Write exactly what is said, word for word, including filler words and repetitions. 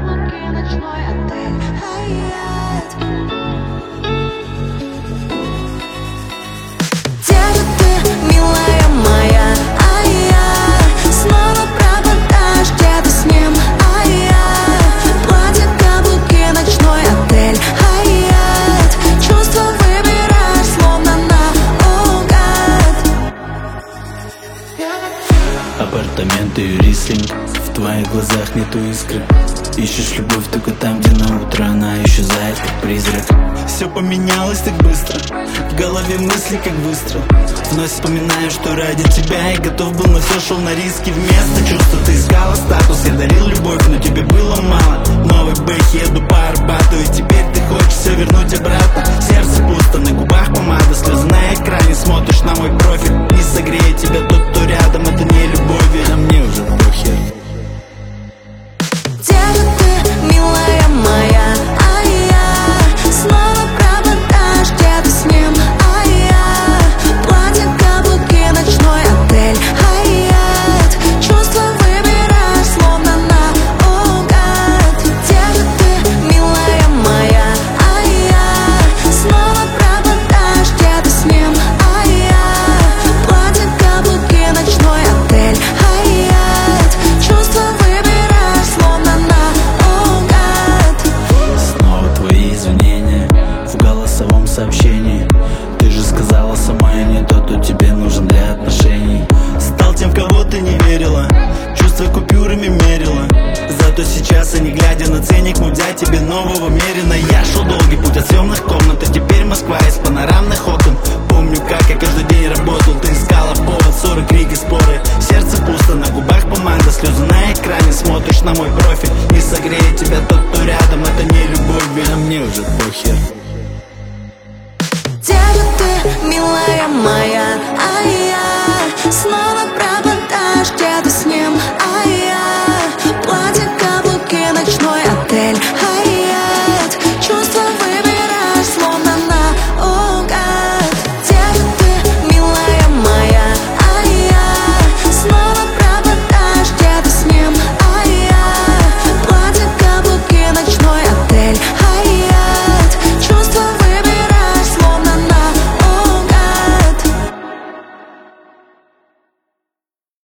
каблуки, ночной отель Хайат. Где-то ты, милая моя, а я снова пропадаешь где-то с ним, а я платье, каблуки, ночной отель Хайат. Чувства выбираешь словно наугад. Апартаменты и рислинг, в твоих глазах нету искры. Ищешь любовь только там, где на утро она исчезает, как призрак. Все поменялось так быстро, в голове мысли как выстрел. Вновь вспоминаю, что ради тебя я готов был, но все шел на риски. Вместо чувства ты искала статус, я дарил любовь, но тебе было мало. Новый бэк, еду по Арбату, и теперь ты хочешь все вернуть обратно. Сердце пусто, на губах помада, слезы на экране, смотришь на мой профиль. Не согреет тебя тот, кто рядом, это не любовь, а мне уже похер. Где-то ты, милая моя, а я снова пропадаешь где-то с ним, а я платье, каблуки, ночной отель Хайат. Чувства выбираешь словно наугад. Где-то ты, милая моя, а я снова пропадаешь где-то с ним, а я платье, каблуки, ночной отель Хайат. Чувства выбираешь словно наугад. Снова твои извинения в голосовом сообщении. Ты же сказала сама, я не тот, кто тебе нужен для отношений. Стал тем, в кого ты не верила, чувства купюрами мерила. Зато сейчас, и не глядя на ценник, мог взять тебе нового мерина. Я шел долгий путь от съемных комнат, а теперь Москва из панорамных окон. Помню, как я каждый день работал, ты искала повод, ссоры, крики, споры. Сердце пусто, на губах помада, слезы на экране, смотришь на мой профиль. Не согреет тебя тот, кто рядом, это не любовь, а мне уже похер. Где-то ты, милая моя, а я снова